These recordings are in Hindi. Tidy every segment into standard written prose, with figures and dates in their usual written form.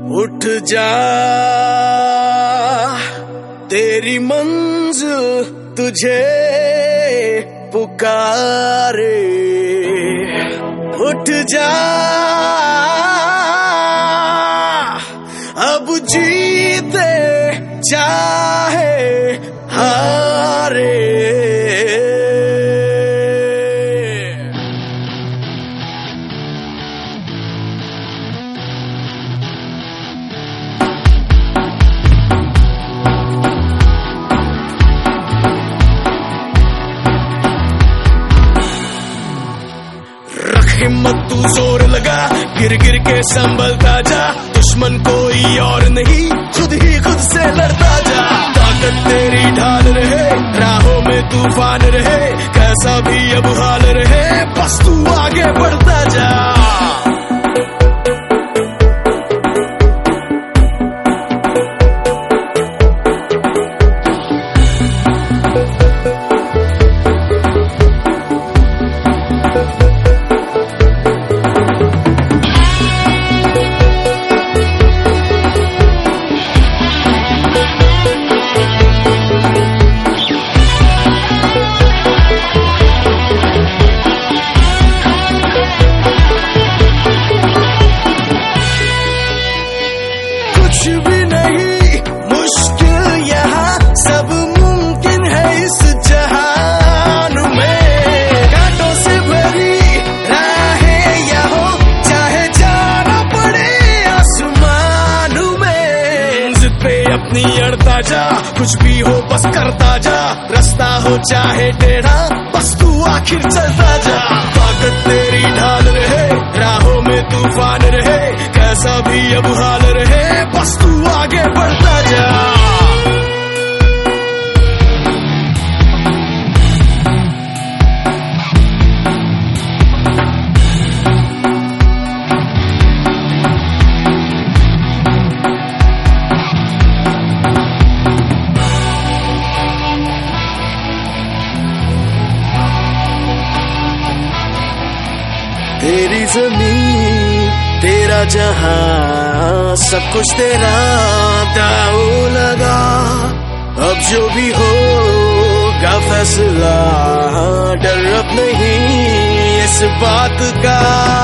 उठ जा, तेरी मंजिल तुझे पुकारे। उठ जा, अब जीते चाहे हारे। हिम्मत तू जोर लगा, गिर गिर के संभलता जा। दुश्मन कोई और नहीं, खुद ही खुद से लड़ता जा। ताकत तेरी ढाल रहे, राहों में तूफान रहे। कैसा भी अब हाल रहे, बस तू आगे बढ़ता जा। कुछ भी नहीं मुश्किल यहाँ, सब मुमकिन है इस जहान में। कांटों से भरी राहें यहाँ, चाहे जाना पड़े आसमान में। जिद पे अपनी अड़ता जा, कुछ भी हो बस करता जा। रास्ता हो चाहे टेढ़ा, बस तू आखिर चलता जा। ताकत तेरी ढाल रहे, राहों में तूफान रहे। कैसा भी अब हाल रहे, बस तू आगे बढ़ता जा। तेरी जमीन तेरा जहां, सब कुछ तेरा दाव लगा। अब जो भी होगा फैसला, डर अब नहीं इस बात का।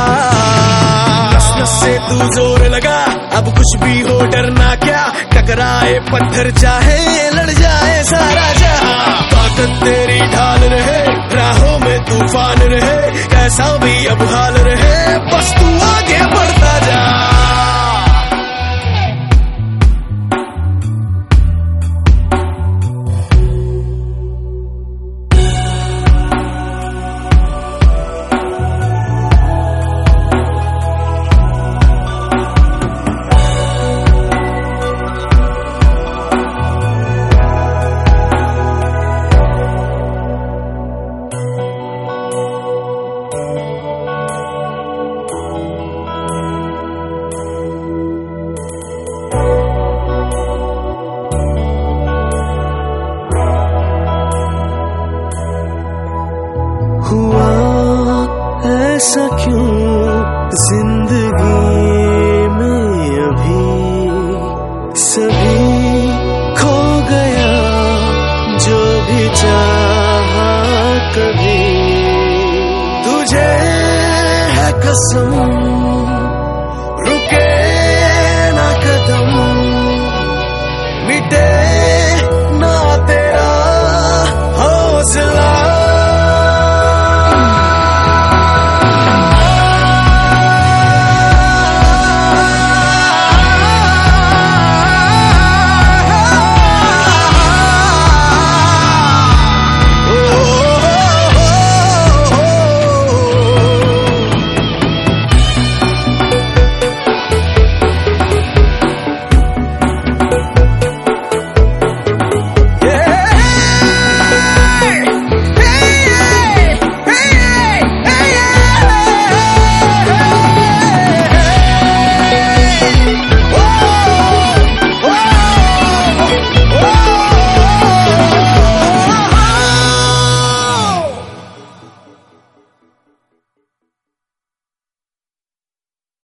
नस से तू जोर लगा, अब कुछ भी हो डरना क्या। टकराए पत्थर चाहे लड़ जाए सारा जहां। ताकत तेरी ढाल रहे, राहों में तूफान रहे। कैसा भी अब हाल रहे, बस तू आगे बढ़।